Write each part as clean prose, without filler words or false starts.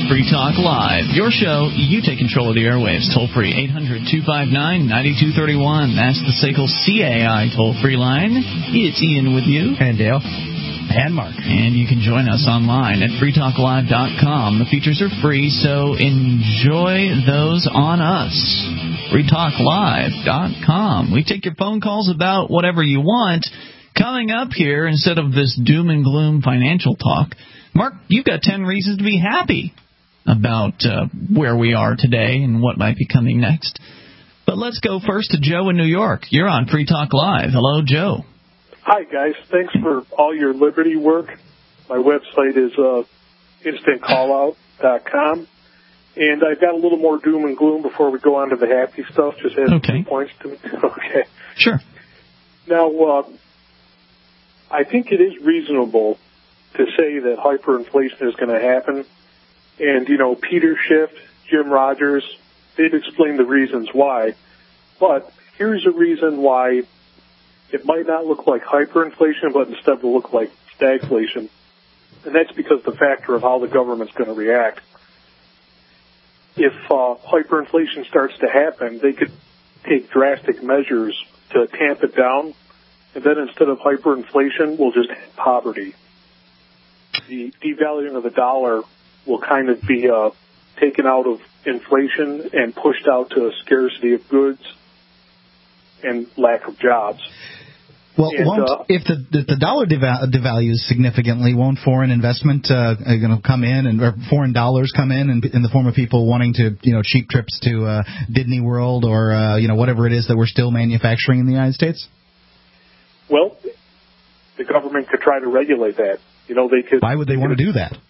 Free Talk Live. Your show, you take control of the airwaves. Toll free, 800-259-9231. That's the SACL CAI toll-free line. It's Ian with you. And Dale. And Mark. And you can join us online at freetalklive.com. The features are free, so enjoy those on us. freetalklive.com. We take your phone calls about whatever you want. Coming up here, instead of this doom and gloom financial talk, Mark, you've got 10 reasons to be happy about where we are today and what might be coming next. But let's go first to Joe in New York. You're on Free Talk Live. Hello, Joe. Hi, guys. Thanks for all your Liberty work. My website is instantcallout.com. And I've got a little more doom and gloom before we go on to the happy stuff. Just add 2 points to me. Okay. Sure. Now, I think it is reasonable to say that hyperinflation is going to happen. And, Peter Schiff, Jim Rogers, they've explained the reasons why. But here's a reason why it might not look like hyperinflation, but instead will look like stagflation. And that's because the factor of how the government's going to react. If hyperinflation starts to happen, they could take drastic measures to tamp it down. And then instead of hyperinflation, we'll just have poverty. The devaluing of the dollar will kind of be taken out of inflation and pushed out to a scarcity of goods and lack of jobs. Well, if the dollar devalues significantly, won't foreign investment come in, or foreign dollars come in the form of people wanting to, cheap trips to Disney World or whatever it is that we're still manufacturing in the United States? Well, the government could try to regulate that. They could. Why would they want to do that?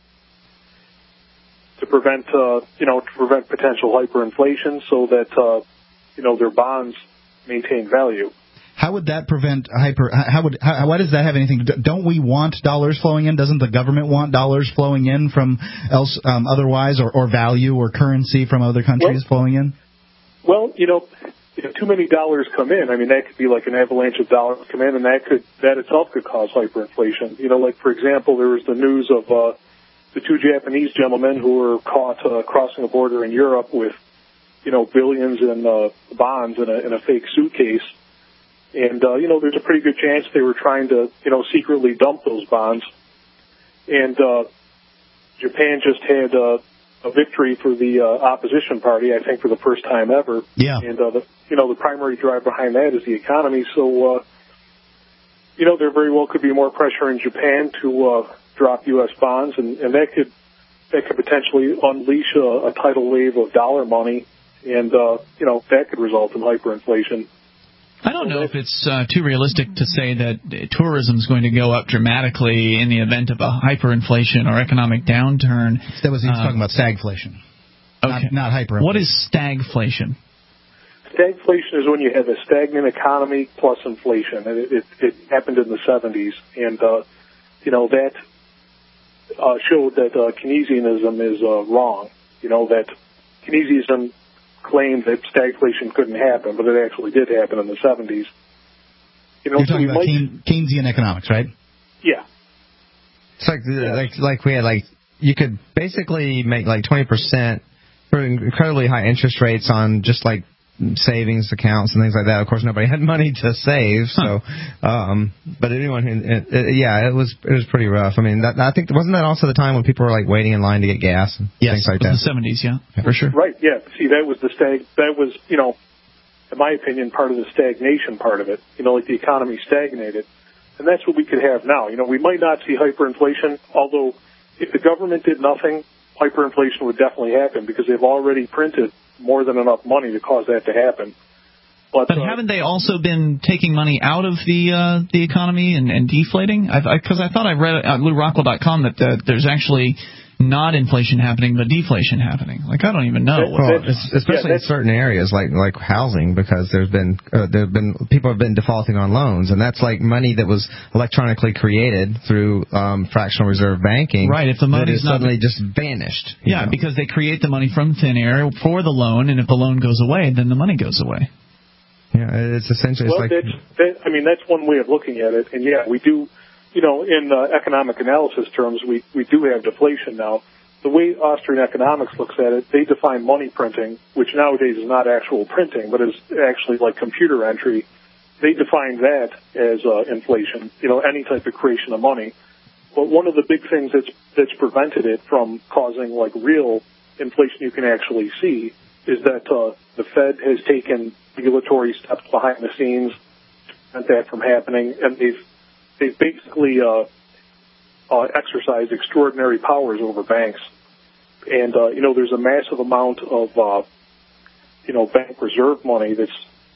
To prevent potential hyperinflation, so that their bonds maintain value. How would that prevent why does that have anything to do? Don't we want dollars flowing in? Doesn't the government want dollars flowing in from otherwise, or value or currency from other countries flowing in? Well, if too many dollars come in, that could be like an avalanche of dollars come in, and that itself could cause hyperinflation. Like, for example, there was the news of the 2 Japanese gentlemen who were caught crossing a border in Europe with, billions in bonds in a fake suitcase. And, there's a pretty good chance they were trying to, secretly dump those bonds. And Japan just had a victory for the opposition party, I think, for the first time ever. Yeah. And, the primary drive behind that is the economy. So, there very well could be more pressure in Japan to drop U.S. bonds, and that could potentially unleash a tidal wave of dollar money, and, that could result in hyperinflation. I don't know if it's too realistic to say that tourism is going to go up dramatically in the event of a hyperinflation or economic downturn. That was he was talking about stagflation. Okay. Not hyperinflation. What is stagflation? Stagflation is when you have a stagnant economy plus inflation. It happened in the 70s, and that showed that Keynesianism is wrong. That Keynesianism claimed that stagflation couldn't happen, but it actually did happen in the 70s. You're talking about Keynesian economics, right? Yeah. It's like we had you could basically make 20% for incredibly high interest rates on just savings accounts and things like that. Of course, nobody had money to save, so but anyone who it was pretty rough. I think wasn't that also the time when people were waiting in line to get gas and things like that? Yes, the 70s, yeah, for sure. Right, yeah. See, that was in my opinion, part of the stagnation part of it. The economy stagnated, and that's what we could have now. We might not see hyperinflation, although if the government did nothing, hyperinflation would definitely happen because they've already printed more than enough money to cause that to happen. But haven't they also been taking money out of the economy and deflating? Because I thought I read at LouRockwell.com that there's actually not inflation happening, but deflation happening. I don't even know. Especially in certain areas like housing, because there have been people have been defaulting on loans, and that's money that was electronically created through fractional reserve banking. Right. If the money is suddenly just vanished. Yeah, because they create the money from thin air for the loan, and if the loan goes away, then the money goes away. Yeah, it's essentially that's one way of looking at it, and yeah, we do. In economic analysis terms, we do have deflation now, the way Austrian economics looks at it, they define money printing, which nowadays is not actual printing, but is actually like computer entry. They define that as inflation, any type of creation of money. But one of the big things that's prevented it from causing like real inflation you can actually see is that the Fed has taken regulatory steps behind the scenes to prevent that from happening, and they've basically exercised extraordinary powers over banks. And there's a massive amount of bank reserve money that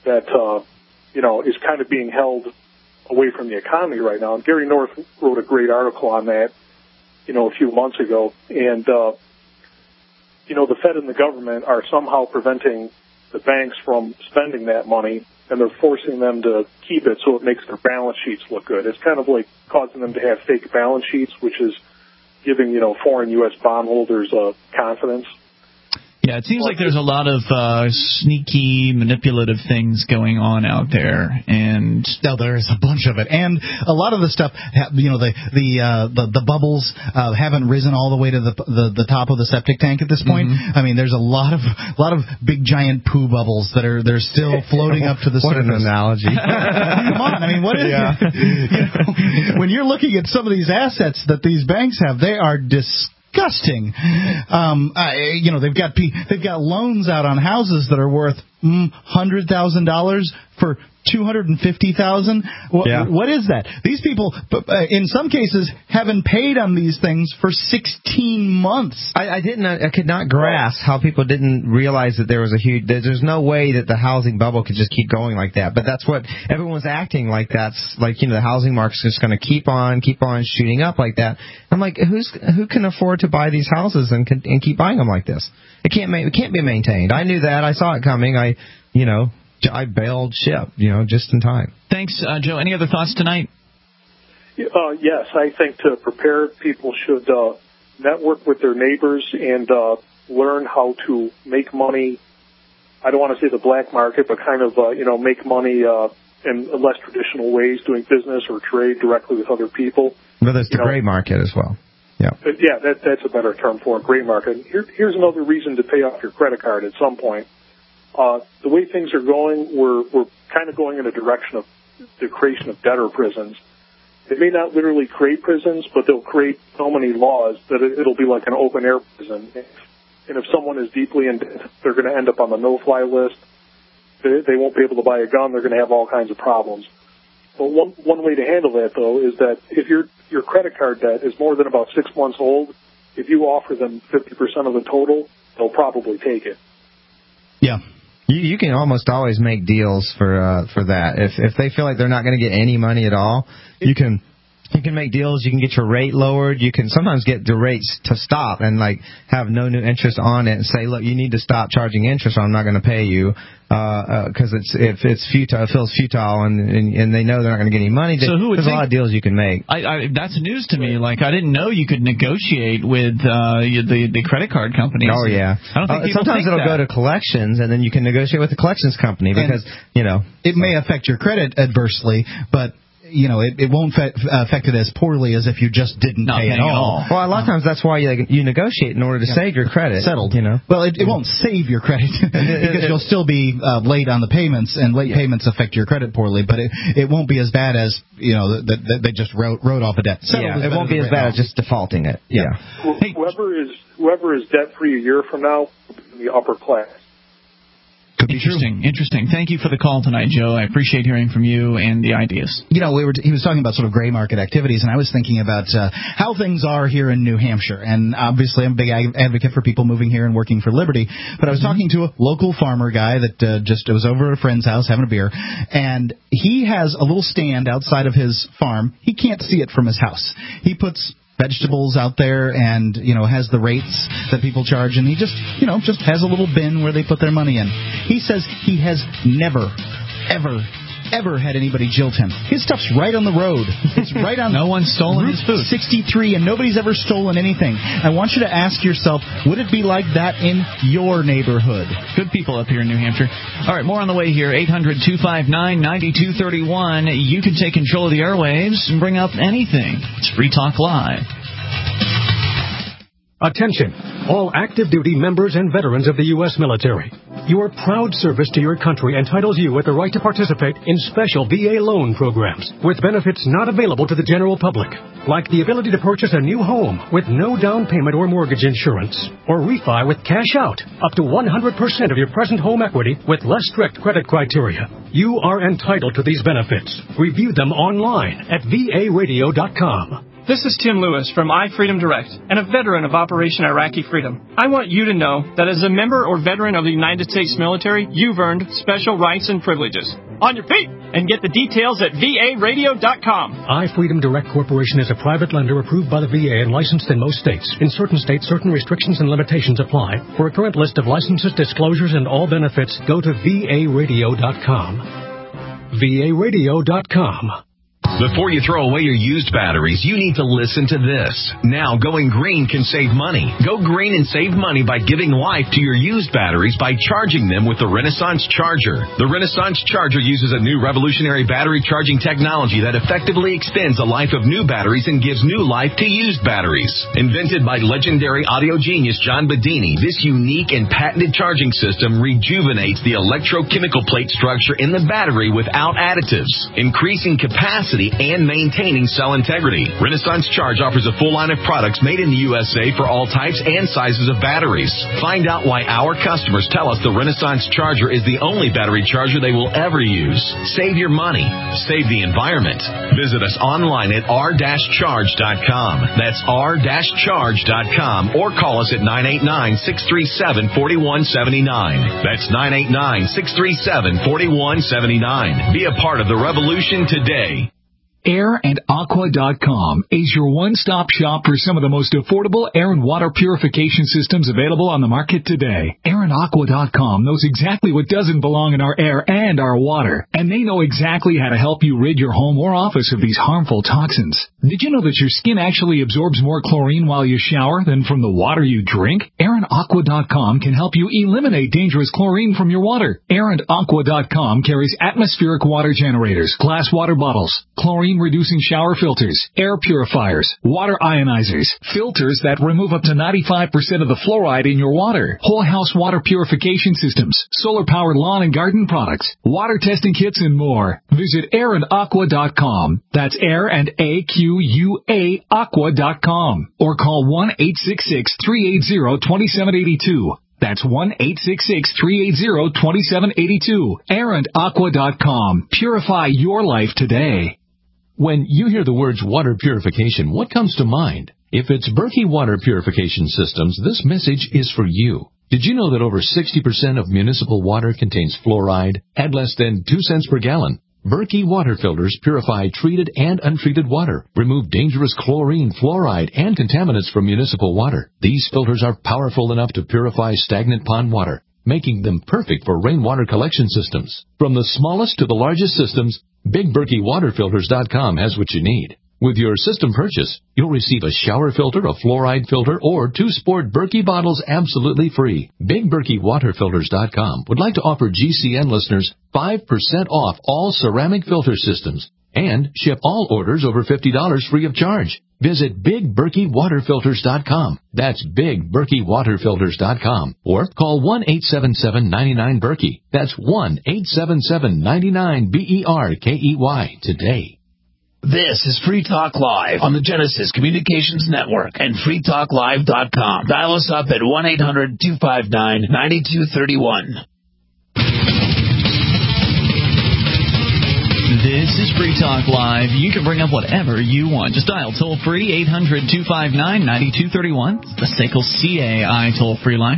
is kind of being held away from the economy right now. And Gary North wrote a great article on that, a few months ago. And the Fed and the government are somehow preventing the banks from spending that money, and they're forcing them to keep it so it makes their balance sheets look good. It's kind of like causing them to have fake balance sheets, which is giving, foreign U.S. bondholders confidence. Yeah, it seems like there's a lot of sneaky, manipulative things going on out there, and there's a bunch of it, and a lot of the stuff, the bubbles haven't risen all the way to the top of the septic tank at this point. Mm-hmm. I mean, there's a lot of big giant poo bubbles that they're still floating up to the surface. What an analogy! Come on, I mean, what is it? When you're looking at some of these assets that these banks have, they are disgusting. They've got loans out on houses that are worth $100,000 for $250,000. What is that? These people, in some cases, haven't paid on these things for 16 months. I could not grasp how people didn't realize that there was there's no way that the housing bubble could just keep going like that. But that's what everyone's acting like. That's like, the housing market's just going to keep on shooting up like that. I'm like, who can afford to buy these houses and keep buying them like this? It can't be maintained. I knew that. I saw it coming. I bailed ship, just in time. Thanks, Joe. Any other thoughts tonight? Yes, I think to prepare, people should network with their neighbors and learn how to make money. I don't want to say the black market, but kind of, make money in less traditional ways, doing business or trade directly with other people. But there's the gray market as well. Yeah. That's a better term for a gray market. Here's another reason to pay off your credit card at some point. The way things are going, we're kind of going in a direction of the creation of debtor prisons. They may not literally create prisons, but they'll create so many laws that it'll be like an open-air prison. And if someone is deeply in debt, they're going to end up on the no-fly list. They won't be able to buy a gun. They're going to have all kinds of problems. But one way to handle that, though, is that if your credit card debt is more than about 6 months old, if you offer them 50% of the total, they'll probably take it. Yeah. You can almost always make deals for that. If they feel like they're not going to get any money at all, you can make deals. You can get your rate lowered. You can sometimes get the rates to stop and have no new interest on it and say, look, you need to stop charging interest or I'm not going to pay you because it's futile. It feels futile and they know they're not going to get any money. So there's a lot of deals you can make. That's news to me. I didn't know you could negotiate with the credit card companies. Oh yeah. I don't think sometimes it'll go to collections and then you can negotiate with the collections company because it may affect your credit adversely, but it won't affect it as poorly as if you just didn't pay at all. Well, a lot of times that's why you negotiate in order to save your credit. Settled. Well, it won't save your credit because you'll still be late on the payments, and late payments affect your credit poorly. But it won't be as bad as that they just wrote off a debt. It won't be as bad as just defaulting it. Yeah. Well, whoever is debt free a year from now will be in the upper class. Interesting. Thank you for the call tonight, Joe. I appreciate hearing from you and the ideas. He was talking about sort of gray market activities, and I was thinking about how things are here in New Hampshire. And obviously, I'm a big advocate for people moving here and working for Liberty. But I was talking to a local farmer guy that just was over at a friend's house having a beer, and he has a little stand outside of his farm. He can't see it from his house. He puts vegetables out there and has the rates that people charge, and he just has a little bin where they put their money in. He says he has never ever had anybody jilt him. His stuff's right on the road. It's right on no one's stolen Route his food. 63, and nobody's ever stolen anything. I want you to ask yourself, would it be like that in your neighborhood? Good people up here in New Hampshire. All right, more on the way here. 800-259-9231. You can take control of the airwaves and bring up anything. It's Free Talk Live. Attention, all active duty members and veterans of the U.S. military. Your proud service to your country entitles you with the right to participate in special VA loan programs with benefits not available to the general public, like the ability to purchase a new home with no down payment or mortgage insurance, or refi with cash out up to 100% of your present home equity with less strict credit criteria. You are entitled to these benefits. Review them online at VARadio.com. This is Tim Lewis from iFreedom Direct and a veteran of Operation Iraqi Freedom. I want you to know that as a member or veteran of the United States military, you've earned special rights and privileges. On your feet! And get the details at VARadio.com. iFreedom Direct Corporation is a private lender approved by the VA and licensed in most states. In certain states, certain restrictions and limitations apply. For a current list of licenses, disclosures, and all benefits, go to VARadio.com. VARadio.com. Before you throw away your used batteries, you need to listen to this. Now, going green can save money. Go green and save money by giving life to your used batteries by charging them with the Renaissance Charger. The Renaissance Charger uses a new revolutionary battery charging technology that effectively extends the life of new batteries and gives new life to used batteries. Invented by legendary audio genius John Bedini, this unique and patented charging system rejuvenates the electrochemical plate structure in the battery without additives, increasing capacity and maintaining cell integrity. Renaissance Charge offers a full line of products made in the USA for all types and sizes of batteries. Find out why our customers tell us the Renaissance Charger is the only battery charger they will ever use. Save your money. Save the environment. Visit us online at r-charge.com. That's r-charge.com or call us at 989-637-4179. That's 989-637-4179. Be a part of the revolution today. AirandAqua.com is your one-stop shop for some of the most affordable air and water purification systems available on the market today. AirandAqua.com knows exactly what doesn't belong in our air and our water, and they know exactly how to help you rid your home or office of these harmful toxins. Did you know that your skin actually absorbs more chlorine while you shower than from the water you drink? AirandAqua.com can help you eliminate dangerous chlorine from your water. AirandAqua.com carries atmospheric water generators, glass water bottles, chlorine-reducing shower filters, air purifiers, water ionizers, filters that remove up to 95% of the fluoride in your water, whole house water purification systems, solar-powered lawn and garden products, water testing kits, and more. Visit AirandAqua.com. That's Air and A-Q-U-A Aqua.com. Or call 1-866-380-2782. That's 1-866-380-2782. AirandAqua.com. Purify your life today. When you hear the words water purification, what comes to mind? If it's Berkey Water Purification Systems, this message is for you. Did you know that over 60% of municipal water contains fluoride at less than 2 cents per gallon? Berkey water filters purify treated and untreated water, remove dangerous chlorine, fluoride, and contaminants from municipal water. These filters are powerful enough to purify stagnant pond water, making them perfect for rainwater collection systems. From the smallest to the largest systems, BigBerkeyWaterFilters.com has what you need. With your system purchase, you'll receive a shower filter, a fluoride filter, or 2 sport Berkey bottles absolutely free. BigBerkeyWaterFilters.com would like to offer GCN listeners 5% off all ceramic filter systems and ship all orders over $50 free of charge. Visit BigBerkeyWaterFilters.com. That's BigBerkeyWaterFilters.com. Or call 1-877-99-BERKEY. That's 1-877-99-BERKEY today. This is Free Talk Live on the Genesis Communications Network and freetalklive.com. Dial us up at 1-800-259-9231. This is Free Talk Live. You can bring up whatever you want. Just dial toll-free 800-259-9231. The SACL CAI toll-free line.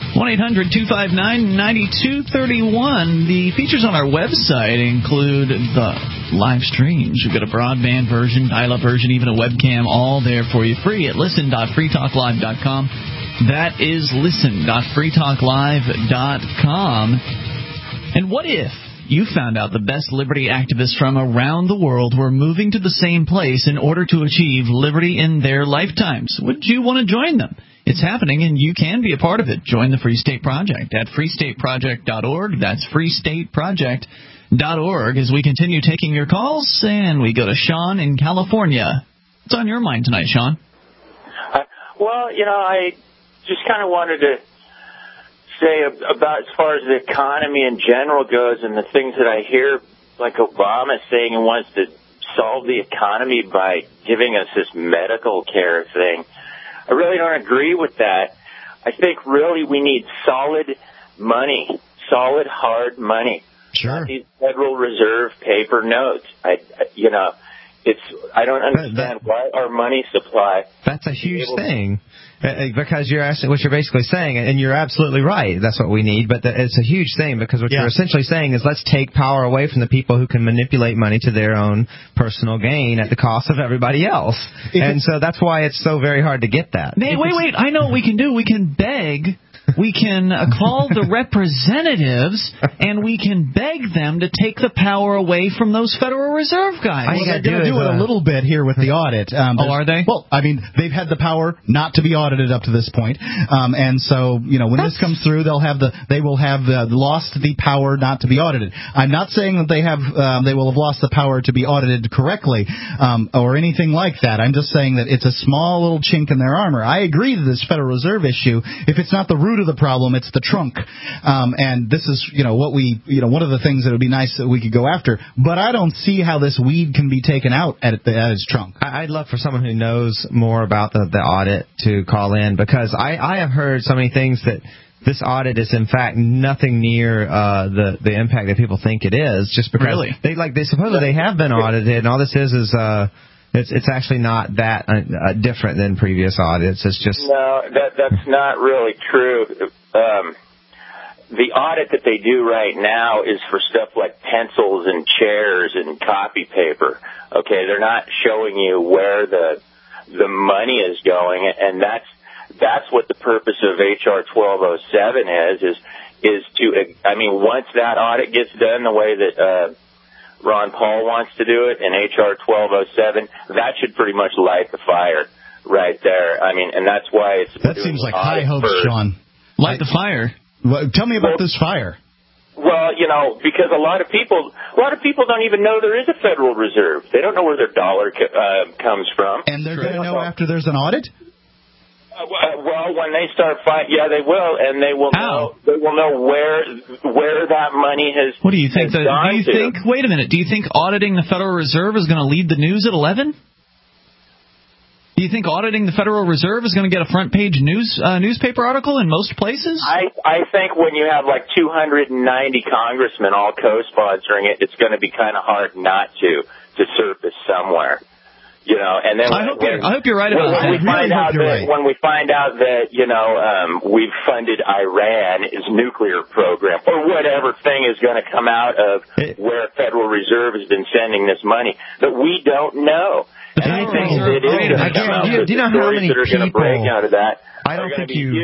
1-800-259-9231. The features on our website include the live streams. You've got a broadband version, dial-up version, even a webcam, all there for you free at listen.freetalklive.com. That is listen.freetalklive.com. And what if you found out the best liberty activists from around the world were moving to the same place in order to achieve liberty in their lifetimes? Would you want to join them? It's happening, and you can be a part of it. Join the Free State Project at freestateproject.org. That's freestateproject.org as we continue taking your calls, and we go to Sean in California. What's on your mind tonight, Sean? Well, I just kind of wanted to say about as far as the economy in general goes and the things that I hear, like Obama saying he wants to solve the economy by giving us this medical care thing. I really don't agree with that. I think really we need solid money, solid hard money. Sure. Not these Federal Reserve paper notes. I don't understand why our money supply. That's a huge thing. Because you're asking what you're basically saying, and you're absolutely right. That's what we need, but it's a huge thing because what you're essentially saying is let's take power away from the people who can manipulate money to their own personal gain at the cost of everybody else. And so that's why it's so very hard to get that. Wait. I know what we can do. We can beg. We can call the representatives, and we can beg them to take the power away from those Federal Reserve guys. They're going to do it a little bit here with the audit. Are they? Well, I mean, they've had the power not to be audited up to this point, and so when this comes through, they will have lost the power not to be audited. I'm not saying that they will have lost the power to be audited correctly or anything like that. I'm just saying that it's a small little chink in their armor. I agree that this Federal Reserve issue, if it's not the root of the problem, it's the trunk, and this is one of the things that would be nice that we could go after. But I don't see how this weed can be taken out at its trunk. I'd love for someone who knows more about the audit to call in, because I have heard so many things that this audit is in fact nothing near the impact that people think it is. Just because they supposedly have been audited, and all this is. It's actually not that different than previous audits. It's just that's not really true. The audit that they do right now is for stuff like pencils and chairs and copy paper. Okay, they're not showing you where the money is going, and that's what the purpose of HR 1207 is to. I mean, once that audit gets done the way that Ron Paul wants to do it in HR 1207, that should pretty much light the fire right there. I mean, and that's why it's... That seems like high hopes, Sean. Light the fire? Well, tell me about this fire. Well, because a lot of people don't even know there is a Federal Reserve. They don't know where their dollar comes from. And they're going to know after there's an audit? Well, when they start they will, and they will know. They will know where that money has. What do you think? Wait a minute. Do you think auditing the Federal Reserve is going to lead the news at 11? Do you think auditing the Federal Reserve is going to get a front page newspaper article in most places? I think when you have like 290 congressmen all co-sponsoring it, it's going to be kind of hard not to surface somewhere. And then I hope you're right about that. When we find out that we've funded Iran's nuclear program or whatever thing is going to come out of where Federal Reserve has been sending this money that we don't know. And I think it is going to come out. Do you know how many people? That are going to break out of that. I don't think you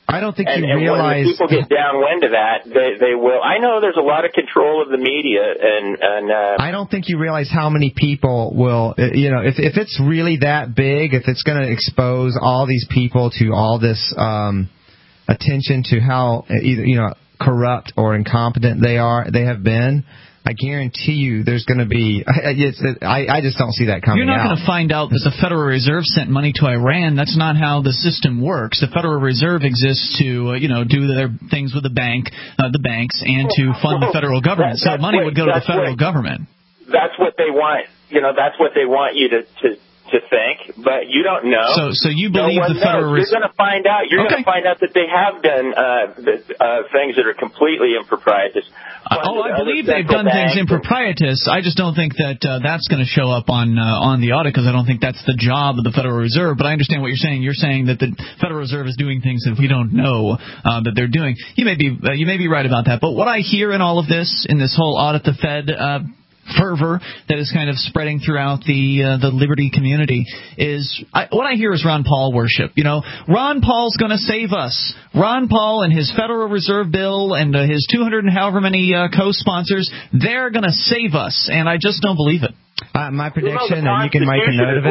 And realize. when people get downwind of that, they will. I know there's a lot of control of the media, and I don't think you realize how many people will. If it's really that big, if it's going to expose all these people to all this attention to how either corrupt or incompetent they have been. I guarantee you there's going to be... I just don't see that coming out. You're not going to find out that the Federal Reserve sent money to Iran. That's not how the system works. The Federal Reserve exists to, do their things with the banks, and to fund the federal government. So money would go to the federal government. That's what they want. That's what they want you to think, but you don't know. So you believe the Federal Reserve? You're going to find out. You're going to find out that they have done things that are completely improprietous. I believe they've done things improprietous. I just don't think that that's going to show up on the audit, because I don't think that's the job of the Federal Reserve. But I understand what you're saying. You're saying that the Federal Reserve is doing things that we don't know that they're doing. You may be right about that. But what I hear in all of this, in this whole audit the Fed fervor that is kind of spreading throughout the liberty community, is what I hear is Ron Paul worship. Ron Paul's going to save us. Ron Paul and his Federal Reserve bill and his 200 and however many co-sponsors, they're going to save us, and I just don't believe it. My prediction, and you can make a note of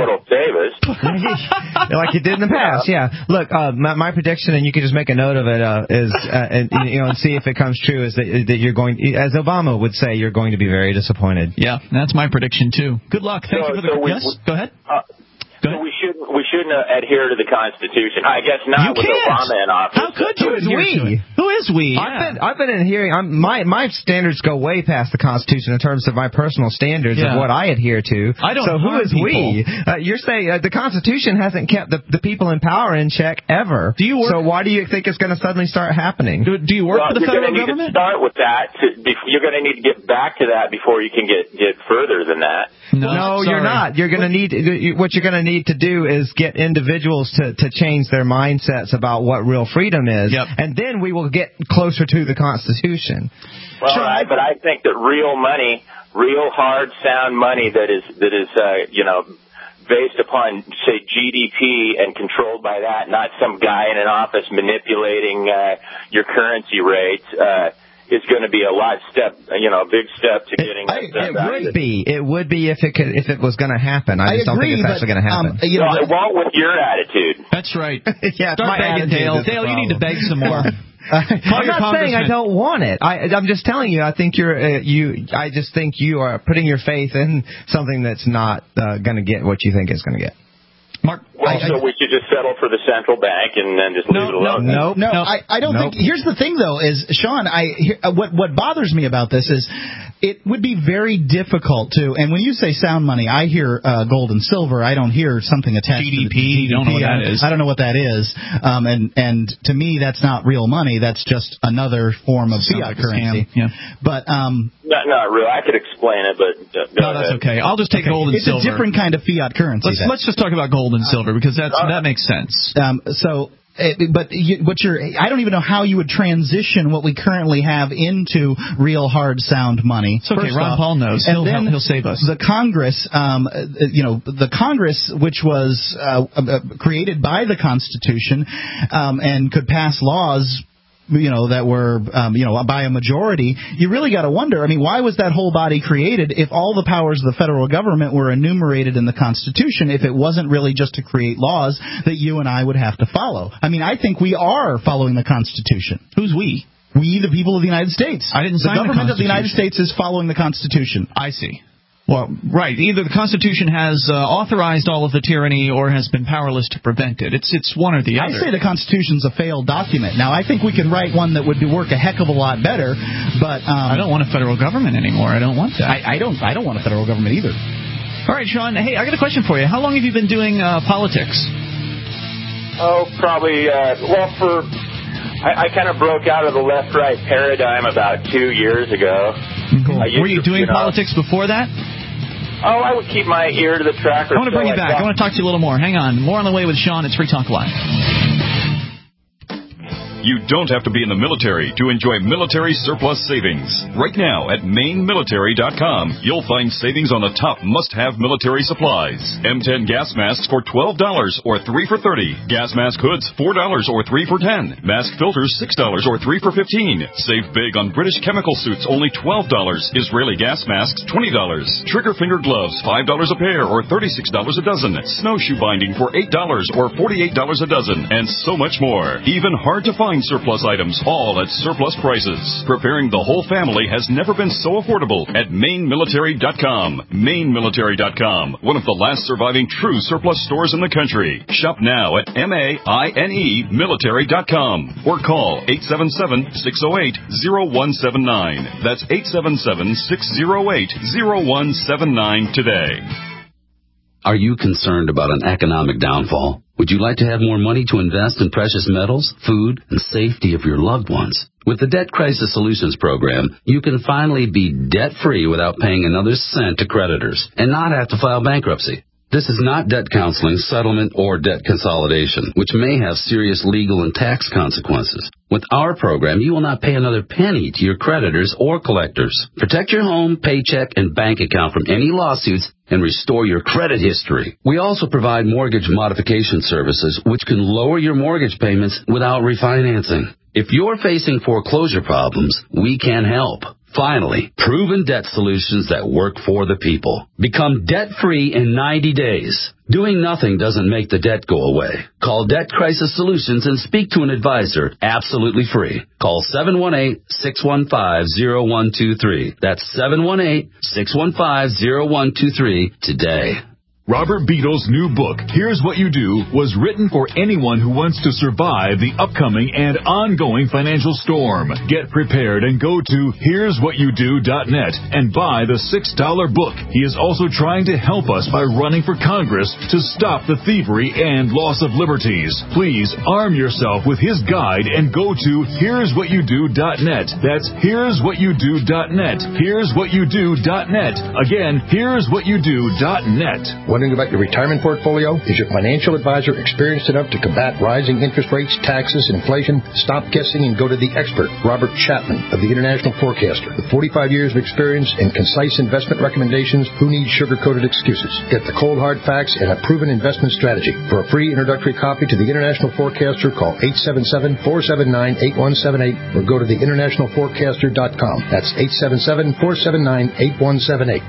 it. Like you did in the past, yeah. Look, my prediction, and you can just make a note of it, is and see if it comes true, is that you're going, as Obama would say, you're going to be very disappointed. Yeah, that's my prediction too. Good luck. Thank you for the yes. Go ahead. So we we shouldn't adhere to the Constitution. I guess not with Obama in office. How could you adhere to it? Who is we? Yeah. I've been adhering. My standards go way past the Constitution in terms of my personal standards of what I adhere to. I don't. So who is we? You're saying the Constitution hasn't kept the people in power in check ever. Do you work? So why do you think it's going to suddenly start happening? Do you work for the federal government? You're going to need to start with that. You're going to need to get back to that before you can get further than that. No, you're not. You're going to need what you're going to need to do is get individuals to change their mindsets about what real freedom is, and then we will get closer to the Constitution. Well, but I think that real money, real hard, sound money that is based upon, say, GDP and controlled by that, not some guy in an office manipulating your currency rates, is going to be a big step to getting It would be if it was going to happen. I just don't think it's actually going to happen. It won't with your attitude. That's right. Yeah, start begging, Dale. Dale, you need to beg some more. I'm not saying I don't want it. I'm just telling you. I think I just think you are putting your faith in something that's not going to get what you think it's going to get. Mark, so we should just settle for the central bank and then just leave it alone. No, I don't think. Here's the thing, though, is Sean. What bothers me about this is it would be very difficult to. And when you say sound money, I hear gold and silver. I don't hear something attached to GDP. You don't know what that is. I don't know what that is. And to me, that's not real money. That's just another form of fiat currency. Yeah. But not real. I could explain it, but no, that's okay. I'll just take gold and silver. It's a different kind of fiat currency. Let's just talk about gold and silver because that makes sense. I don't even know how you would transition what we currently have into real hard sound money. It's okay. Ron Paul knows. He'll save us. The Congress, the Congress, which was created by the Constitution and could pass laws that were, by a majority, you really got to wonder, why was that whole body created if all the powers of the federal government were enumerated in the Constitution, if it wasn't really just to create laws that you and I would have to follow? I think we are following the Constitution. Who's we? We, the people of the United States. I didn't sign the Constitution. The government of the United States is following the Constitution. I see. Well, right. Either the Constitution has authorized all of the tyranny or has been powerless to prevent it. It's one or the other. I say the Constitution's a failed document. Now, I think we could write one that would work a heck of a lot better, but I don't want a federal government anymore. I don't want that. I don't want a federal government either. All right, Sean. Hey, I got a question for you. How long have you been doing politics? Oh, probably. I kind of broke out of the left-right paradigm about 2 years ago. Cool. Were you doing politics before that? Oh, I would keep my ear to the track. I want to bring you back. I want to talk to you a little more. Hang on. More on the way with Sean. It's Free Talk Live. You don't have to be in the military to enjoy military surplus savings. Right now at MainMilitary.com, you'll find savings on the top must-have military supplies. M10 gas masks for $12 or 3 for $30. Gas mask hoods $4 or 3 for $10. Mask filters $6 or 3 for $15. Save big on British chemical suits, only $12. Israeli gas masks $20. Trigger finger gloves $5 a pair or $36 a dozen. Snowshoe binding for $8 or $48 a dozen. And so much more. Even hard to find surplus items, all at surplus prices. Preparing the whole family has never been so affordable at MainMilitary.com. MainMilitary.com, one of the last surviving true surplus stores in the country. Shop now at MainMilitary.com or call 877-608-0179. That's 877-608-0179 today. Are you concerned about an economic downfall? Would you like to have more money to invest in precious metals, food, and safety of your loved ones? With the Debt Crisis Solutions Program, you can finally be debt-free without paying another cent to creditors and not have to file bankruptcy. This is not debt counseling, settlement, or debt consolidation, which may have serious legal and tax consequences. With our program, you will not pay another penny to your creditors or collectors. Protect your home, paycheck, and bank account from any lawsuits and restore your credit history. We also provide mortgage modification services, which can lower your mortgage payments without refinancing. If you're facing foreclosure problems, we can help. Finally, proven debt solutions that work for the people. Become debt-free in 90 days. Doing nothing doesn't make the debt go away. Call Debt Crisis Solutions and speak to an advisor absolutely free. Call 718-615-0123. That's 718-615-0123 today. Robert Beadle's new book, Here's What You Do, was written for anyone who wants to survive the upcoming and ongoing financial storm. Get prepared and go to here'swhatyoudo.net and buy the $6 book. He is also trying to help us by running for Congress to stop the thievery and loss of liberties. Please arm yourself with his guide and go to here'swhatyoudo.net. That's here'swhatyoudo.net. Here'swhatyoudo.net. Again, here'swhatyoudo.net. Wondering about your retirement portfolio? Is your financial advisor experienced enough to combat rising interest rates, taxes, and inflation? Stop guessing and go to the expert, Robert Chapman of the International Forecaster. With 45 years of experience and concise investment recommendations, who needs sugar-coated excuses? Get the cold, hard facts and a proven investment strategy. For a free introductory copy to the International Forecaster, call 877-479-8178 or go to theinternationalforecaster.com. That's 877-479-8178.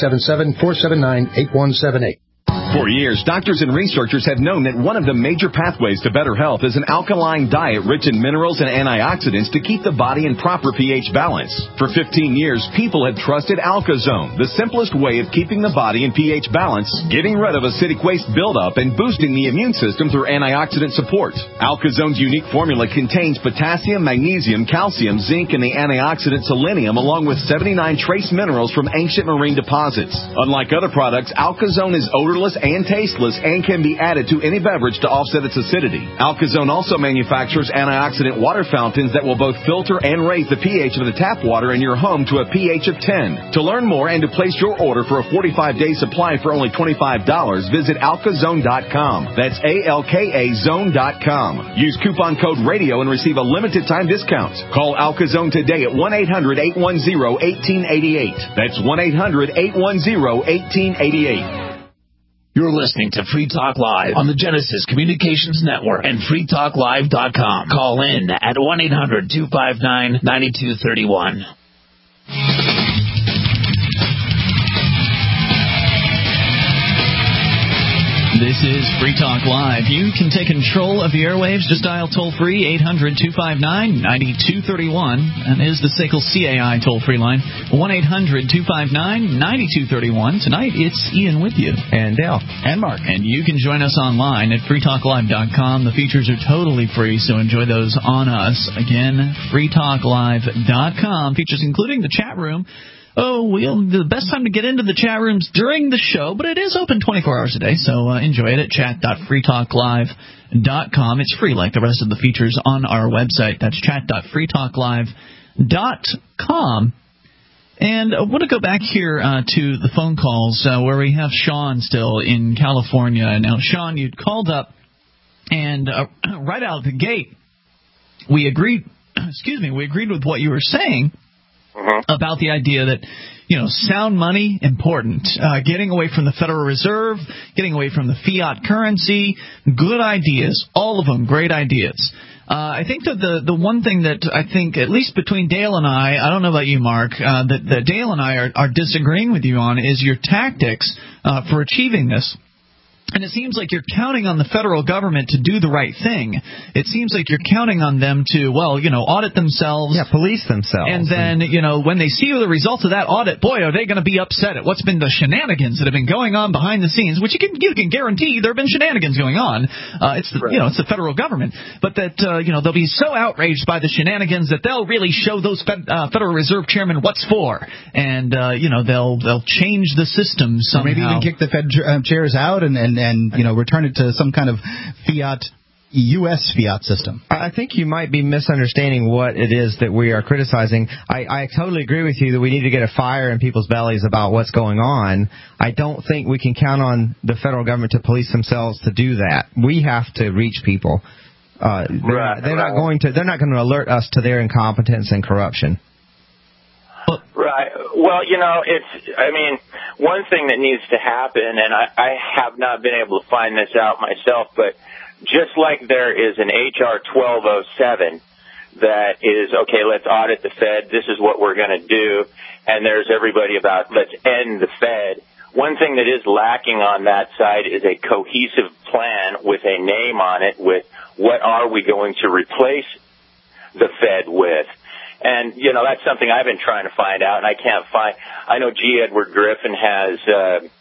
877-479-8178. For years, doctors and researchers have known that one of the major pathways to better health is an alkaline diet rich in minerals and antioxidants to keep the body in proper pH balance. For 15 years, people have trusted AlkaZone, the simplest way of keeping the body in pH balance, getting rid of acidic waste buildup, and boosting the immune system through antioxidant support. AlkaZone's unique formula contains potassium, magnesium, calcium, zinc, and the antioxidant selenium, along with 79 trace minerals from ancient marine deposits. Unlike other products, AlkaZone is odorless and tasteless and can be added to any beverage to offset its acidity. AlkaZone also manufactures antioxidant water fountains that will both filter and raise the pH of the tap water in your home to a pH of 10. To learn more and to place your order for a 45-day supply for only $25, visit alkazone.com. That's ALKAZone.com. Use coupon code RADIO and receive a limited time discount. Call AlkaZone today at 1-800-810-1888. That's 1-800-810-1888. You're listening to Free Talk Live on the Genesis Communications Network and freetalklive.com. Call in at 1-800-259-9231. This is Free Talk Live. You can take control of the airwaves. Just dial toll-free 800-259-9231. That is the SACL CAI toll-free line. 1-800-259-9231. Tonight, it's Ian with you. And Dale. And Mark. And you can join us online at freetalklive.com. The features are totally free, so enjoy those on us. Again, freetalklive.com. Features including the chat room. The best time to get into the chat rooms during the show, but it is open 24 hours a day, so enjoy it at chat.freetalklive.com. It's free like the rest of the features on our website. That's chat.freetalklive.com. And I want to go back here to the phone calls where we have Sean still in California. Now, Sean, you'd called up, and right out of the gate, we agreed with what you were saying. About the idea that, sound money, important. Getting away from the Federal Reserve, getting away from the fiat currency, good ideas. All of them, great ideas. I think that the one thing that I think, at least between Dale and I don't know about you, Mark, that Dale and I are disagreeing with you on is your tactics for achieving this. And it seems like you're counting on the federal government to do the right thing. It seems like you're counting on them to, audit themselves. Yeah, police themselves. And then, when they see the results of that audit, boy, are they going to be upset at what's been the shenanigans that have been going on behind the scenes, which you can guarantee there have been shenanigans going on. It's the federal government. But that, they'll be so outraged by the shenanigans that they'll really show those Federal Reserve chairmen what's for. And, they'll change the system somehow. Or maybe even kick the Fed chairs out and return it to some kind of U.S. fiat system. I think you might be misunderstanding what it is that we are criticizing. I totally agree with you that we need to get a fire in people's bellies about what's going on. I don't think we can count on the federal government to police themselves to do that. We have to reach people. They're not going to alert us to their incompetence and corruption. Right. Well, one thing that needs to happen, and I have not been able to find this out myself, but just like there is an H.R. 1207 that is, okay, let's audit the Fed, this is what we're going to do, and there's everybody about let's end the Fed. One thing that is lacking on that side is a cohesive plan with a name on it with what are we going to replace the Fed with. And, that's something I've been trying to find out, and I can't find. I know G. Edward Griffin has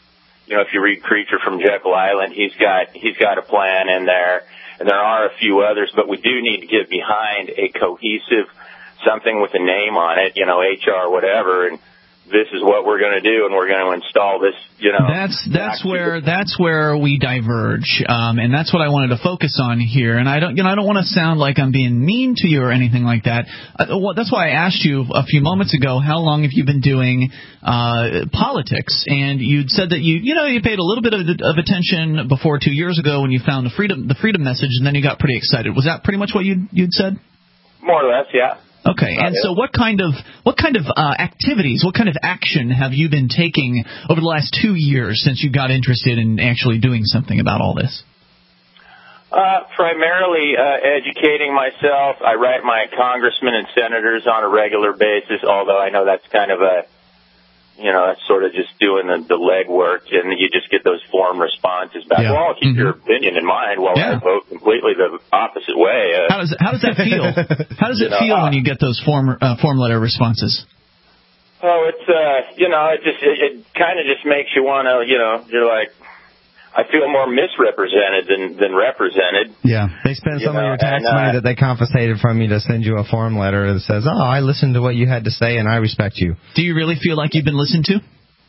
if you read Creature from Jekyll Island, he's got a plan in there, and there are a few others, but we do need to get behind a cohesive something with a name on it, HR, whatever, and this is what we're going to do, and we're going to install this, That's where we diverge, and that's what I wanted to focus on here. And I don't want to sound like I'm being mean to you or anything like that. That's why I asked you a few moments ago, how long have you been doing politics? And you'd said that you paid a little bit of attention before 2 years ago when you found the freedom message, and then you got pretty excited. Was that pretty much what you'd said? More or less, yeah. Okay, and so what kind of activities, what kind of action have you been taking over the last 2 years since you got interested in actually doing something about all this? Primarily educating myself. I write my congressmen and senators on a regular basis, although I know that's kind of that's sort of just doing the legwork, and you just get those form responses back. Yeah. Well, I'll keep your opinion in mind while I vote completely the opposite way. How does that feel? How does it feel when you get those form letter responses? Oh, it's it kind of just makes you want to, you're like, I feel more misrepresented than represented. Yeah, they spend some of your tax money that they confiscated from you to send you a form letter that says, "Oh, I listened to what you had to say and I respect you." Do you really feel like you've been listened to?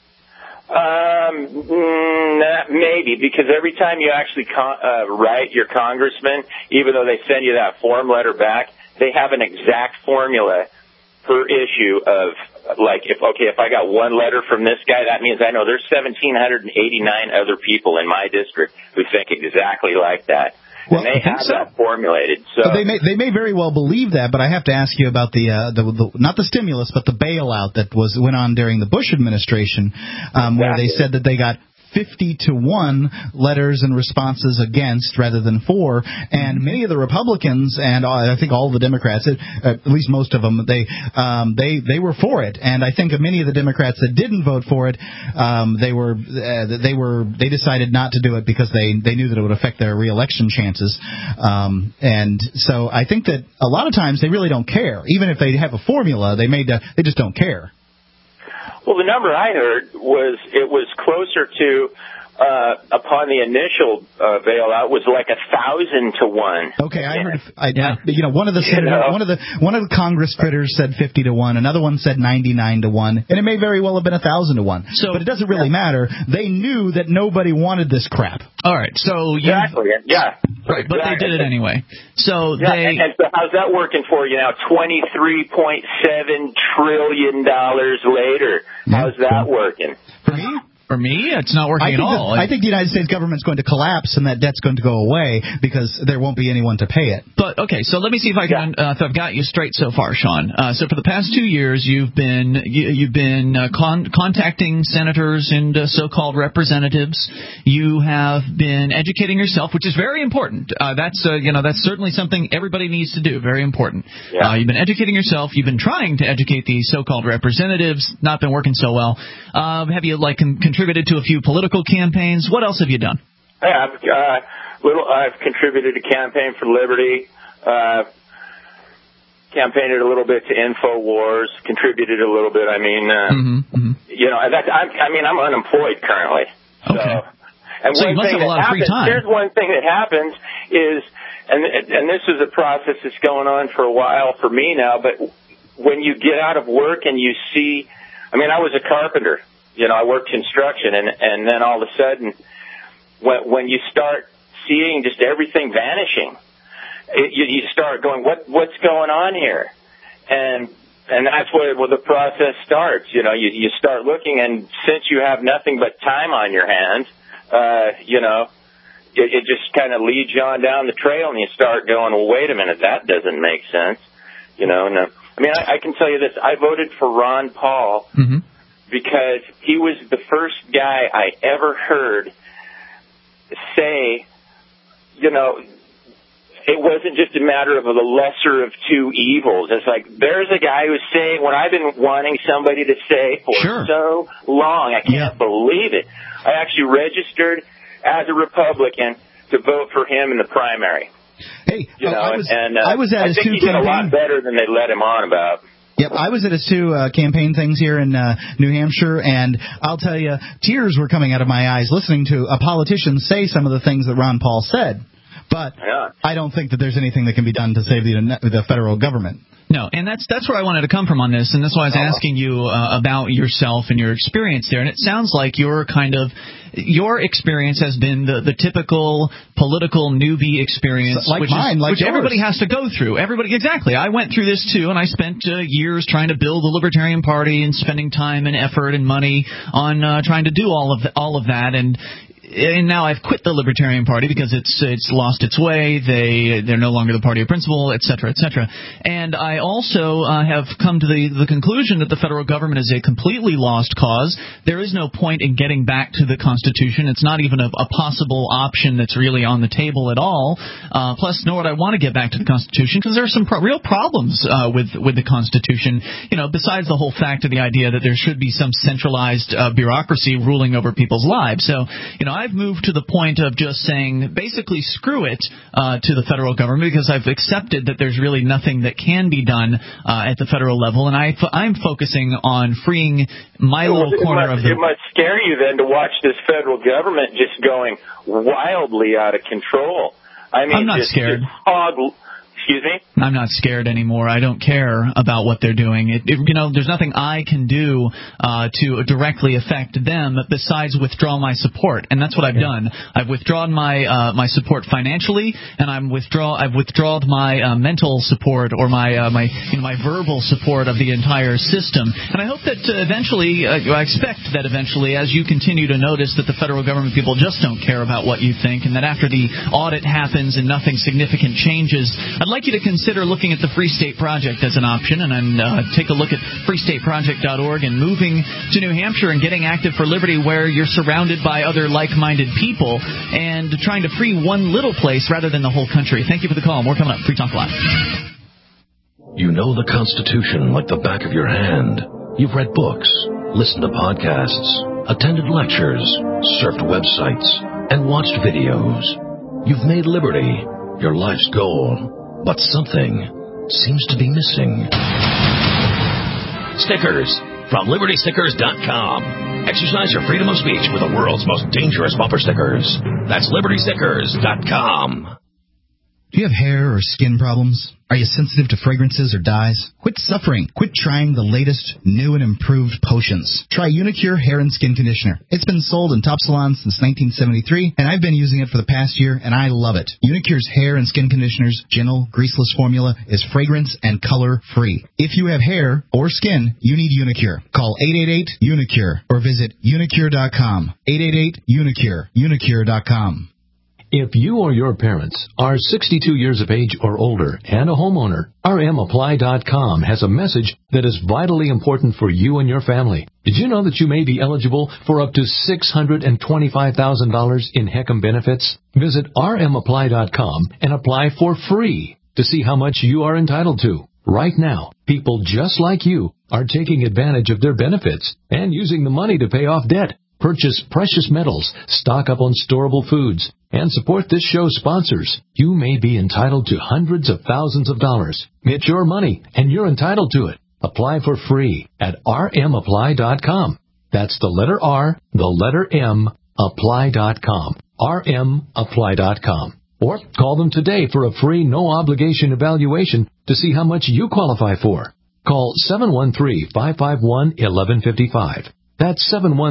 Maybe, because every time you actually write your congressman, even though they send you that form letter back, they have an exact formula per issue of, like, if I got one letter from this guy, that means I know there's 1,789 other people in my district who think exactly like that. Well, and they have that formulated. So they may very well believe that, but I have to ask you about the not the stimulus, but the bailout that went on during the Bush administration, where they said that they got 50-1 letters and responses against rather than for, and many of the Republicans and I think all of the Democrats, at least most of them, they were for it, and I think many of the Democrats that didn't vote for it, they decided not to do it because they knew that it would affect their reelection chances, and so I think that a lot of times they really don't care, even if they have a formula, they just don't care. Well, the number I heard was it was closer to upon the initial bailout was like 1,000 to 1. Okay, I heard. One of the Congress critters said 50-1. Another one said 99-1, and it may very well have been 1,000 to 1. But it doesn't really matter. They knew that nobody wanted this crap. All right, so exactly, yeah. Right, but they did it anyway. So and so how's that working for you now? $23.7 trillion later. How's that working? For me, it's not working at all. I think the United States government's going to collapse and that debt's going to go away because there won't be anyone to pay it. But, okay, so let me see if I can, if I've got you straight so far, Sean. So for the past 2 years, you've been contacting senators and so-called representatives. You have been educating yourself, which is very important. That's certainly something everybody needs to do. Very important. Yeah. You've been educating yourself. You've been trying to educate these so-called representatives. Not been working so well. Have you, contributed to a few political campaigns? What else have you done? Yeah, I've contributed to Campaign for Liberty, campaigned a little bit to InfoWars, contributed a little bit. I mean, I'm unemployed currently. Okay. So you must have a lot of free time. Here's one thing that happens is, and this is a process that's going on for a while for me now, but when you get out of work and you see, I was a carpenter. I worked construction, and then all of a sudden, when you start seeing just everything vanishing, you start going, what's going on here? And that's where the process starts. You start looking, and since you have nothing but time on your hands, it just kind of leads you on down the trail, and you start going, well, wait a minute, that doesn't make sense. I can tell you this. I voted for Ron Paul. Mm-hmm. Because he was the first guy I ever heard say, it wasn't just a matter of the lesser of two evils. It's like, there's a guy who's saying what I've been wanting somebody to say for so long. I can't believe it. I actually registered as a Republican to vote for him in the primary. Hey, I was at his two campaigns. I think he did a lot better than they let him on about. Yep, I was at his two campaign things here in New Hampshire, and I'll tell you, tears were coming out of my eyes listening to a politician say some of the things that Ron Paul said. But I don't think that there's anything that can be done to save the federal government. No, and that's where I wanted to come from on this, and that's why I was asking you about yourself and your experience there. And it sounds like your experience has been the typical political newbie experience, like mine, which everybody has to go through. Exactly. I went through this too, and I spent years trying to build the Libertarian Party and spending time and effort and money on trying to do all of that. And now I've quit the Libertarian Party because it's lost its way. They're no longer the party of principle, et cetera, et cetera. And I also have come to the conclusion that the federal government is a completely lost cause. There is no point in getting back to the Constitution. It's not even a possible option that's really on the table at all. Plus, nor would I want to get back to the Constitution because there are some real problems with the Constitution. Besides the whole fact of the idea that there should be some centralized bureaucracy ruling over people's lives. So, I've moved to the point of just saying basically screw it to the federal government because I've accepted that there's really nothing that can be done at the federal level, and I'm focusing on freeing my little corner of the... It must scare you then to watch this federal government just going wildly out of control. I mean, I'm not scared. Excuse me? I'm not scared anymore. I don't care about what they're doing. There's nothing I can do to directly affect them besides withdraw my support, and that's what I've done. I've withdrawn my support financially, and I've withdrawn my mental support or my verbal support of the entire system. And I hope that I expect that eventually, as you continue to notice that the federal government people just don't care about what you think, and that after the audit happens and nothing significant changes, I'd like you to consider looking at the Free State Project as an option, and then take a look at freestateproject.org and moving to New Hampshire and getting active for liberty where you're surrounded by other like-minded people and trying to free one little place rather than the whole country. Thank you for the call. More coming up. Free Talk Live. You know the Constitution like the back of your hand. You've read books, listened to podcasts, attended lectures, surfed websites, and watched videos. You've made liberty your life's goal. But something seems to be missing. Stickers from LibertyStickers.com. Exercise your freedom of speech with the world's most dangerous bumper stickers. That's LibertyStickers.com. Do you have hair or skin problems? Are you sensitive to fragrances or dyes? Quit suffering. Quit trying the latest, new and improved potions. Try Unicure Hair and Skin Conditioner. It's been sold in top salons since 1973, and I've been using it for the past year, and I love it. Unicure's Hair and Skin Conditioner's gentle, greaseless formula is fragrance and color-free. If you have hair or skin, you need Unicure. Call 888-UNICURE or visit unicure.com. 888-UNICURE. Unicure.com. If you or your parents are 62 years of age or older and a homeowner, rmapply.com has a message that is vitally important for you and your family. Did you know that you may be eligible for up to $625,000 in HECM benefits? Visit rmapply.com and apply for free to see how much you are entitled to. Right now, people just like you are taking advantage of their benefits and using the money to pay off debt, purchase precious metals, stock up on storable foods, and support this show's sponsors. You may be entitled to hundreds of thousands of dollars. It's your money, and you're entitled to it. Apply for free at rmapply.com. That's the letter R, the letter M, apply.com. rmapply.com. Or call them today for a free no-obligation evaluation to see how much you qualify for. Call 713-551-1155. That's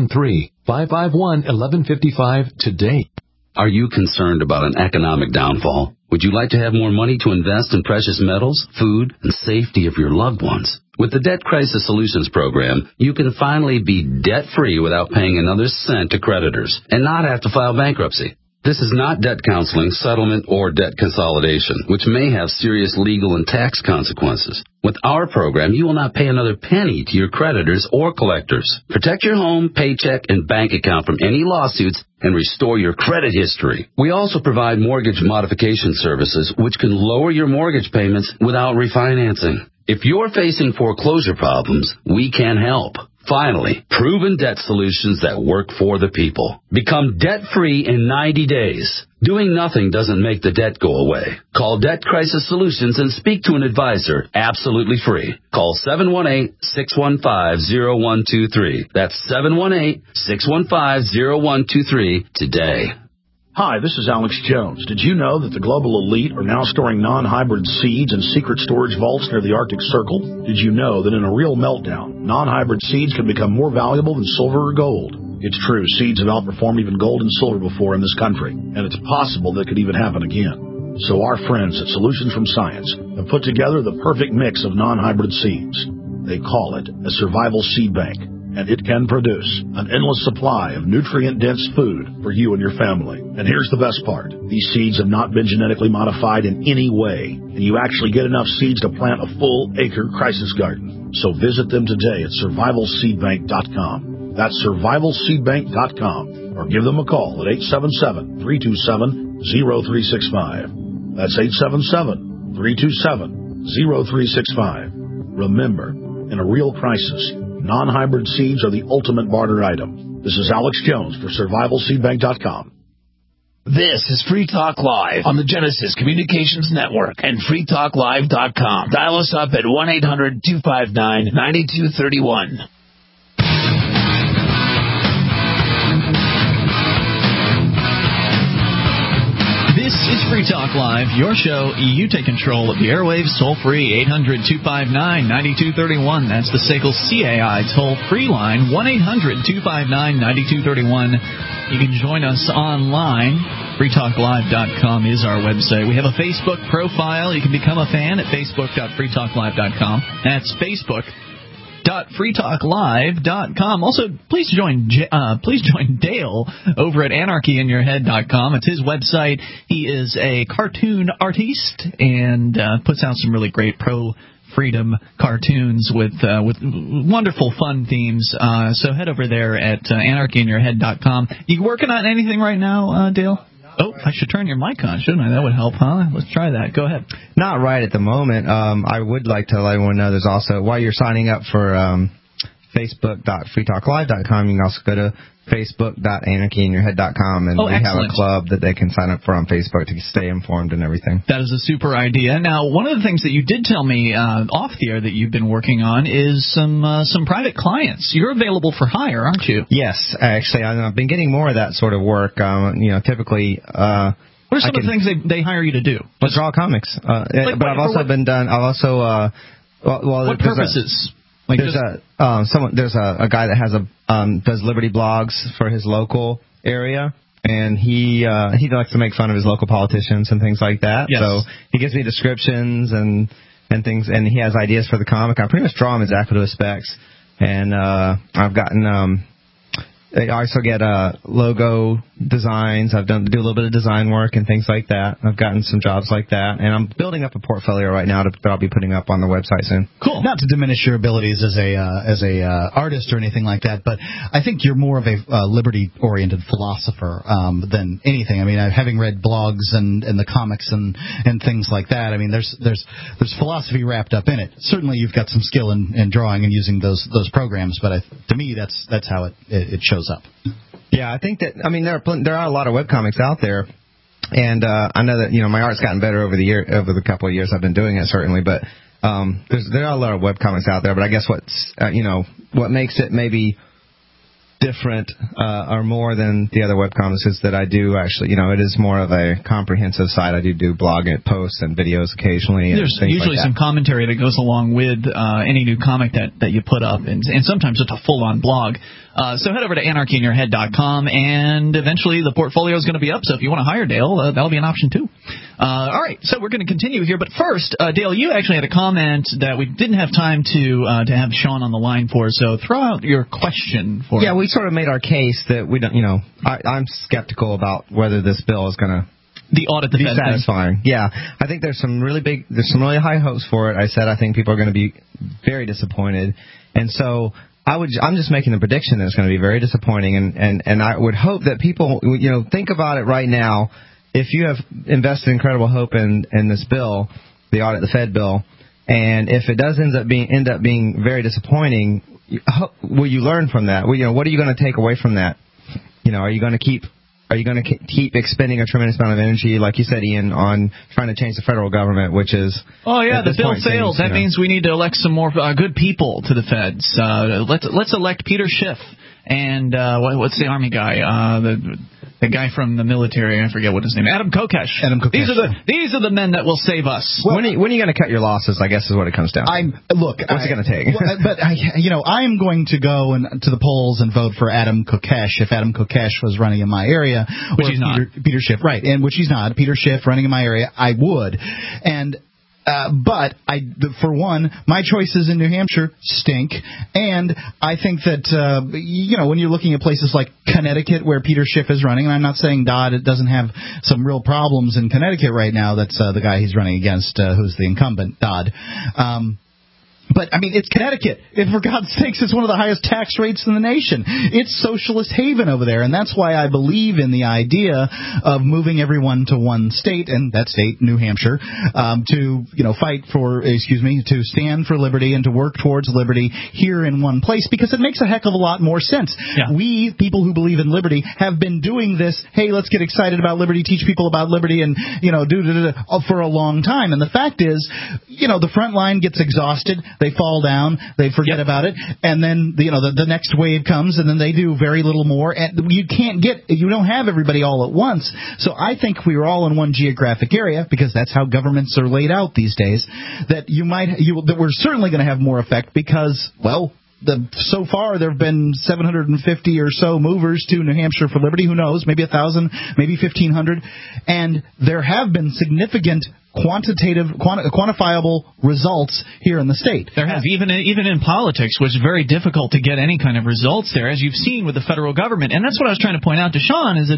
713-551-1155 today. Are you concerned about an economic downfall? Would you like to have more money to invest in precious metals, food, and safety of your loved ones? With the Debt Crisis Solutions Program, you can finally be debt-free without paying another cent to creditors and not have to file bankruptcy. This is not debt counseling, settlement, or debt consolidation, which may have serious legal and tax consequences. With our program, you will not pay another penny to your creditors or collectors. Protect your home, paycheck, and bank account from any lawsuits and restore your credit history. We also provide mortgage modification services, which can lower your mortgage payments without refinancing. If you're facing foreclosure problems, we can help. Finally, proven debt solutions that work for the people. Become debt-free in 90 days. Doing nothing doesn't make the debt go away. Call Debt Crisis Solutions and speak to an advisor absolutely free. Call 718-615-0123. That's 718-615-0123 today. Hi, this is Alex Jones. Did you know that the global elite are now storing non-hybrid seeds in secret storage vaults near the Arctic Circle? Did you know that in a real meltdown, non-hybrid seeds can become more valuable than silver or gold? It's true, seeds have outperformed even gold and silver before in this country, and it's possible that could even happen again. So our friends at Solutions from Science have put together the perfect mix of non-hybrid seeds. They call it a survival seed bank, and it can produce an endless supply of nutrient-dense food for you and your family. And here's the best part. These seeds have not been genetically modified in any way, and you actually get enough seeds to plant a full-acre crisis garden. So visit them today at survivalseedbank.com. That's survivalseedbank.com, or give them a call at 877-327-0365. That's 877-327-0365. Remember, in a real crisis, non-hybrid seeds are the ultimate barter item. This is Alex Jones for survivalseedbank.com. This is Free Talk Live on the Genesis Communications Network and freetalklive.com. Dial us up at 1-800-259-9231. This is Free Talk Live, your show. You take control of the airwaves, toll-free, 800-259-9231. That's the SACL CAI toll-free line, 1-800-259-9231. You can join us online. freetalklive.com is our website. We have a Facebook profile. You can become a fan at facebook.freetalklive.com. That's facebook.freetalklive.com. Also, please join Dale over at anarchyinyourhead.com. It's his website. He is a cartoon artiste and puts out some really great pro-freedom cartoons with wonderful fun themes. So head over there at anarchyinyourhead.com. You working on anything right now, Dale? Oh, I should turn your mic on, shouldn't I? That would help, huh? Let's try that. Go ahead. Not right at the moment. I would like to let everyone know there's also, while you're signing up for facebook.freetalklive.com, you can also go to facebook.anarchyinyourhead.com, and we have a club that they can sign up for on Facebook to stay informed and everything. That is a super idea. Now, one of the things that you did tell me off the air that you've been working on is some private clients. You're available for hire, aren't you? Yes, actually, I've been getting more of that sort of work. Typically. What are some of the things they hire you to do? Draw comics. But I've also been done. I've also. What purposes? There's a guy that has does Liberty blogs for his local area, and he likes to make fun of his local politicians and things like that. Yes. So he gives me descriptions and things, and he has ideas for the comic. I pretty much draw him exactly to his specs, and I've gotten. I also get logo designs. Do a little bit of design work and things like that. I've gotten some jobs like that, and I'm building up a portfolio right now that I'll be putting up on the website soon. Cool. Not to diminish your abilities as a artist or anything like that, but I think you're more of a liberty-oriented philosopher than anything. I mean, having read blogs and the comics and things like that, I mean, there's philosophy wrapped up in it. Certainly, you've got some skill in drawing and using those programs, but to me, that's how it shows up. Yeah, I think that, I mean, there are a lot of webcomics out there, and I know that, my art's gotten better over the couple of years I've been doing it, certainly, but there are a lot of webcomics out there, but I guess what makes it maybe different or more than the other webcomics is that I do actually, it is more of a comprehensive site. I do blog and posts and videos occasionally. There's usually some commentary that goes along with any new comic that you put up, and sometimes it's a full-on blog. So head over to anarchyinyourhead.com, and eventually the portfolio is going to be up. So if you want to hire Dale, that'll be an option too. All right, so we're going to continue here. But first, Dale, you actually had a comment that we didn't have time to have Sean on the line for. So throw out your question for him. Yeah, we sort of made our case that we don't. I'm skeptical about whether this bill is going to. The audit the Fed satisfying. Yeah, I think there's some really high hopes for it. I think people are going to be very disappointed, and so. I'm just making the prediction that it's going to be very disappointing, and I would hope that people, think about it right now. If you have invested incredible hope in this bill, the audit the Fed bill, and if it does end up being very disappointing, will you learn from that? Well, what are you going to take away from that? Are you going to keep expending a tremendous amount of energy, like you said, Ian, on trying to change the federal government, which is... Oh, yeah, the bill failed. That means we need to elect some more good people to the feds. Let's elect Peter Schiff and what's the Army guy? The guy from the military, I forget what his name is. Adam Kokesh. These are the men that will save us. Well, when are you going to cut your losses, I guess is what it comes down to. What's it going to take? I'm going to go to the polls and vote for Adam Kokesh if Adam Kokesh was running in my area. Which he's not. Peter Schiff, right, and which he's not. Peter Schiff running in my area, I would. And... but for one, my choices in New Hampshire stink, and I think that when you're looking at places like Connecticut where Peter Schiff is running, and I'm not saying Dodd doesn't have some real problems in Connecticut right now. That's the guy he's running against, who's the incumbent, Dodd. But, it's Connecticut. For God's sakes, it's one of the highest tax rates in the nation. It's socialist haven over there, and that's why I believe in the idea of moving everyone to one state, and that state, New Hampshire, to stand for liberty and to work towards liberty here in one place, because it makes a heck of a lot more sense. Yeah. We, people who believe in liberty, have been doing this, hey, let's get excited about liberty, teach people about liberty, and, for a long time. And the fact is, the front line gets exhausted. They fall down, they forget about it, and then the next wave comes, and then they do very little more, and you don't have everybody all at once. So I think we are all in one geographic area, because that's how governments are laid out these days. That that we're certainly going to have more effect because, so far there have been 750 or so movers to New Hampshire for liberty. Who knows? Maybe 1,000, maybe 1,500, and there have been significant quantifiable results here in the state. There have, even in politics, which is very difficult to get any kind of results there, as you've seen with the federal government. And that's what I was trying to point out to Sean, is that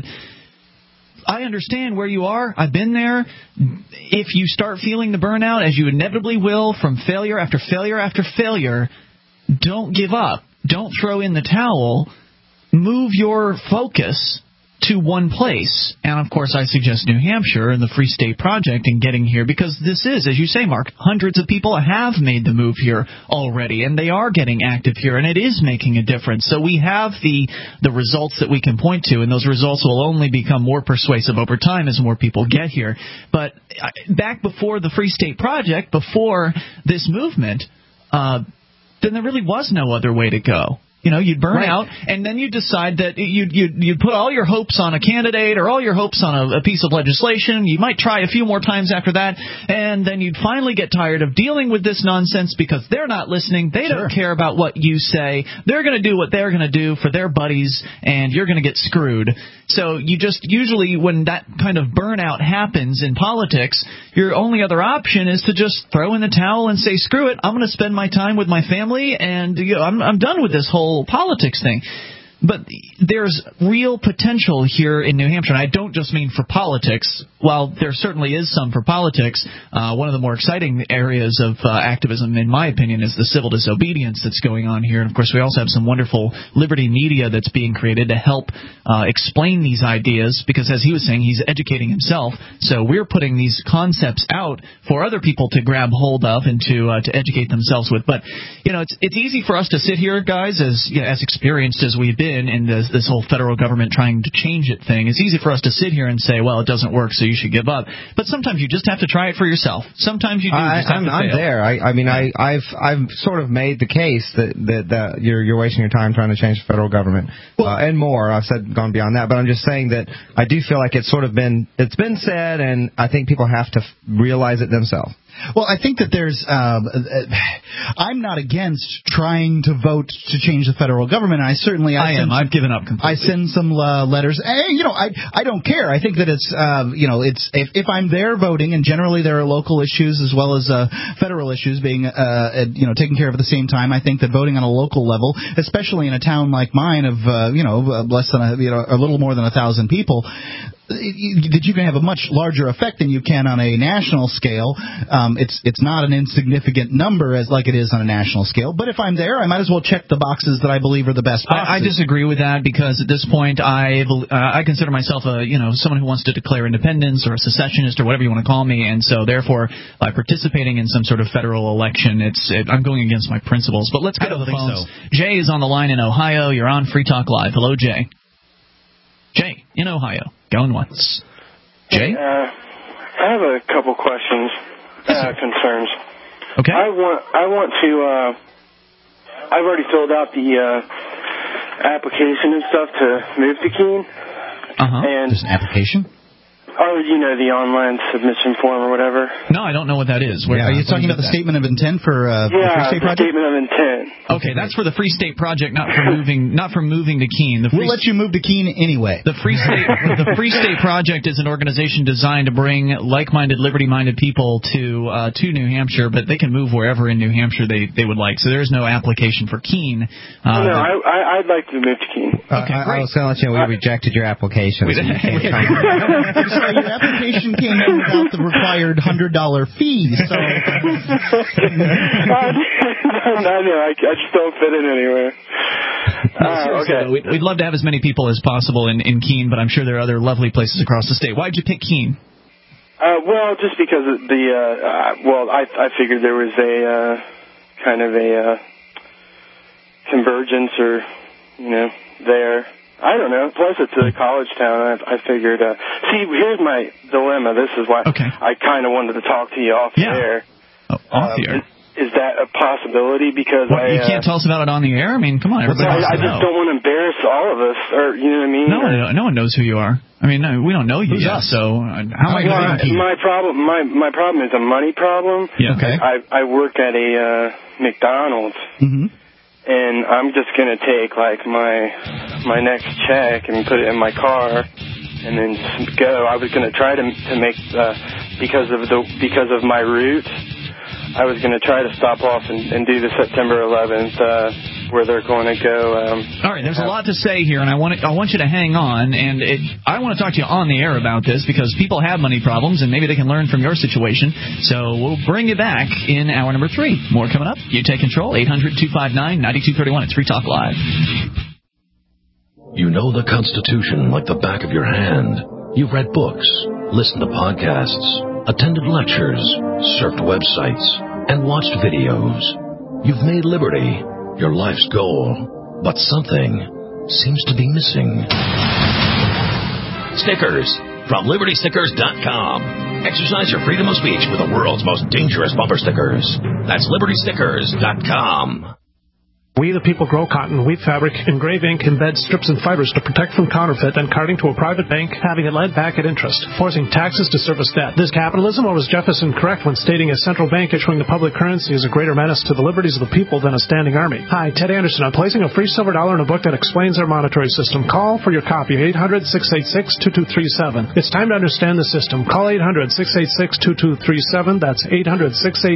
I understand where you are. I've been there. If you start feeling the burnout, as you inevitably will from failure after failure after failure, don't give up. Don't throw in the towel. Move your focus to one place. And, of course, I suggest New Hampshire and the Free State Project and getting here, because this is, as you say, Mark, hundreds of people have made the move here already, and they are getting active here, and it is making a difference. So we have the results that we can point to, and those results will only become more persuasive over time as more people get here. But back before the Free State Project, before this movement, then there really was no other way to go. You'd burn out, and then you'd decide that you'd put all your hopes on a candidate or all your hopes on a piece of legislation. You might try a few more times after that, and then you'd finally get tired of dealing with this nonsense because they're not listening. They don't care about what you say. They're going to do what they're going to do for their buddies, and you're going to get screwed. So you just usually, when that kind of burnout happens in politics, your only other option is to just throw in the towel and say, screw it, I'm going to spend my time with my family, and I'm done with this whole politics thing. But there's real potential here in New Hampshire, and I don't just mean for politics. While there certainly is some for politics, one of the more exciting areas of activism, in my opinion, is the civil disobedience that's going on here. And, of course, we also have some wonderful liberty media that's being created to help explain these ideas, because, as he was saying, he's educating himself. So we're putting these concepts out for other people to grab hold of and to educate themselves with. But, it's easy for us to sit here, guys, as experienced as we've been in this whole federal government trying to change it thing. It's easy for us to sit here and say, well, it doesn't work, so you should give up. But sometimes you just have to try it for yourself. Sometimes you do just have to fail. I'm there. I've sort of made the case that you're wasting your time trying to change the federal government, and more. I've gone beyond that, but I'm just saying that I do feel like it's been said, and I think people have to realize it themselves. Well, I think that there's I'm not against trying to vote to change the federal government. I've given up completely. I send some letters. I don't care. I think that it's if I'm there voting, and generally there are local issues as well as federal issues being taken care of at the same time. I think that voting on a local level, especially in a town like mine of less than a little more than 1,000 people, that you can have a much larger effect than you can on a national scale. It's not an insignificant number as like it is on a national scale. But if I'm there, I might as well check the boxes that I believe are the best boxes. I disagree with that because at this point I consider myself someone who wants to declare independence or a secessionist or whatever you want to call me, and so therefore by participating in some sort of federal election, I'm going against my principles. But let's go to the phones. So. Jay is on the line in Ohio. You're on Free Talk Live. Hello, Jay. Jay in Ohio. Going once. Jay? I have a couple questions, concerns. Okay. I want to, I've already filled out the application and stuff to move to Keene. And there's an application? Oh, the online submission form or whatever. No, I don't know what that is. Are you talking about the statement of intent for the Free State Project? Statement of intent. Okay, that's for the Free State Project, not for moving to Keene. We'll let you move to Keene anyway. The Free State Project is an organization designed to bring like-minded, liberty-minded people to New Hampshire, but they can move wherever in New Hampshire they would like. So there is no application for Keene. I'd like to move to Keene. Okay, I was going to let you know we rejected your application. Your application came in without the required $100 fee, so... I just don't fit in anywhere. Okay. We'd love to have as many people as possible in Keene, but I'm sure there are other lovely places across the state. Why'd you pick Keene? Well, just because of I figured there was a kind of a convergence or, there. I don't know. Plus, it's a college town. I figured. See, here's my dilemma. This is why I kind of wanted to talk to you off the air. Off the air. Is that a possibility? Because you can't tell us about it on the air. I mean, come on, everybody. I just don't want to embarrass all of us, or you know what I mean? No one knows who you are. I mean, no, we don't know you yet. So how am I going to? My problem is a money problem. Yeah. Okay. I work at a McDonald's. Mm-hmm. And I'm just going to take, my next check and put it in my car and then go. I was going to try to make, because of my route, I was going to try to stop off and do the September 11th, where they're going to go. All right, there's a lot to say here, and I want you to hang on. And I want to talk to you on the air about this because people have money problems, and maybe they can learn from your situation. So we'll bring you back in hour number 3. More coming up. You take control. 800-259-9231. It's Free Talk Live. You know the Constitution like the back of your hand. You've read books, listened to podcasts, attended lectures, surfed websites, and watched videos. You've made liberty your life's goal, but something seems to be missing. Stickers from LibertyStickers.com. Exercise your freedom of speech with the world's most dangerous bumper stickers. That's LibertyStickers.com. We, the people, grow cotton, weave fabric, engrave ink, embed strips and fibers to protect from counterfeit and carting to a private bank, having it lent back at interest, forcing taxes to service debt. This capitalism, or was Jefferson correct when stating a central bank issuing the public currency is a greater menace to the liberties of the people than a standing army? Hi, Ted Anderson. I'm placing a free silver dollar in a book that explains our monetary system. Call for your copy, 800-686-2237. It's time to understand the system. Call 800-686-2237. That's 800-686